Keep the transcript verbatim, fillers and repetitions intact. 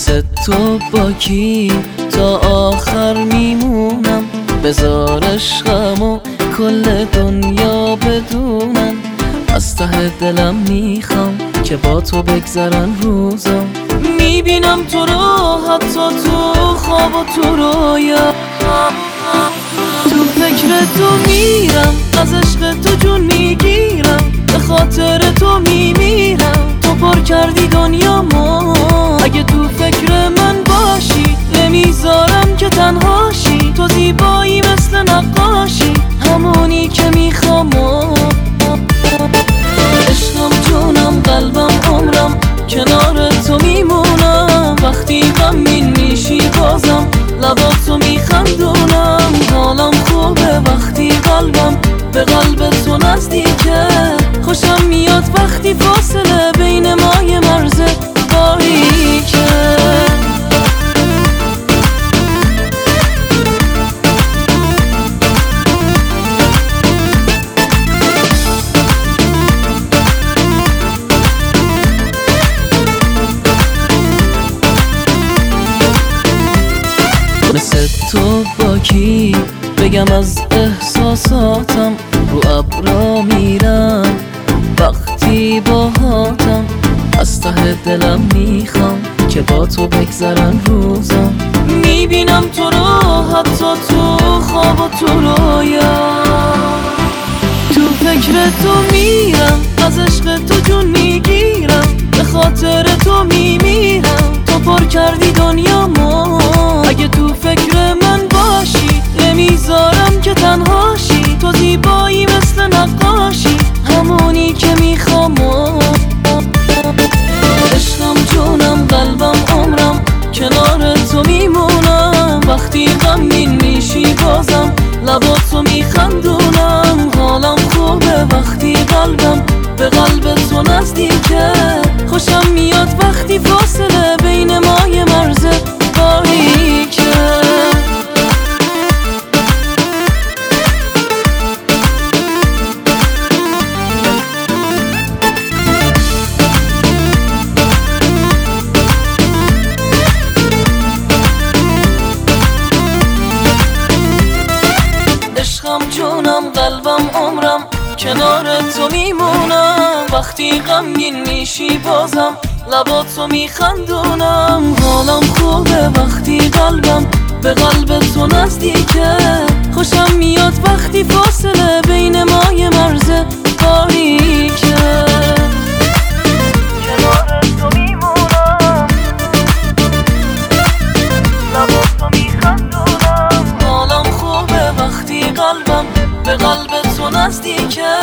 مثل تو با کی تا آخر میمونم؟ بذار عشقمو کل دنیا بدونم. از ته دلم میخوام که با تو بگذرن روزا. میبینم تو رو حتی تو خواب و تو رویا. تو فکر تو میرم، از عشق تو جون میگیرم، به خاطر تو میمیرم. تو پر کردی دنیامو، اگه تو فکر من باشی نمیذارم که تنهاشی. تو زیبایی مثل نقاشی، همونی که میخوام. عشقم جونم قلبم عمرم کنار تو میمونم. وقتی غمگین میشی بازم لباتو میخندونم. حالم خوبه وقتی قلبم به قلب تو نزدیکه. خوشم میاد وقتی فاصله بین ما یه مرز باریکه. مثل تو با کی بگم از احساساتم؟ رو ابرا میرم وقتی باهاتم. از ته دلم میخوام که با تو بگذرن روزا. میبینم تو رو حتی تو خواب و تو رویا. تو فکر تو میرم، از عشق تو جون میگیرم، به خاطر تو میمیرم. تو پر کردی دنیامو، اگه تو فکر من باشی نمیذارم که تنهاشی. تو زیبایی مثل نقاشی، همونی که میخوام. عشقم جونم قلبم عمرم کنار تو میمونم. وقتی غمگین میشی بازم لباتو میخندونم. حالم خوبه وقتی قلبم به قلب تو نزدیکه. خوشم میاد وقتی فاصله بین ما یه مرز باریکه. عشقم جونم قلبم عمرم کنار تو میمونم. وقتی غمگین میشی بازم لباتو میخندونم. حالم خوبه وقتی قلبم به قلب تو نزدیکه. خوشم میاد وقتی فاصله بین ما یه مرز باریکه. کنار تو میمونم، لباتو میخندونم. حالم خوبه وقتی قلبم به قلب تو نزدیکه.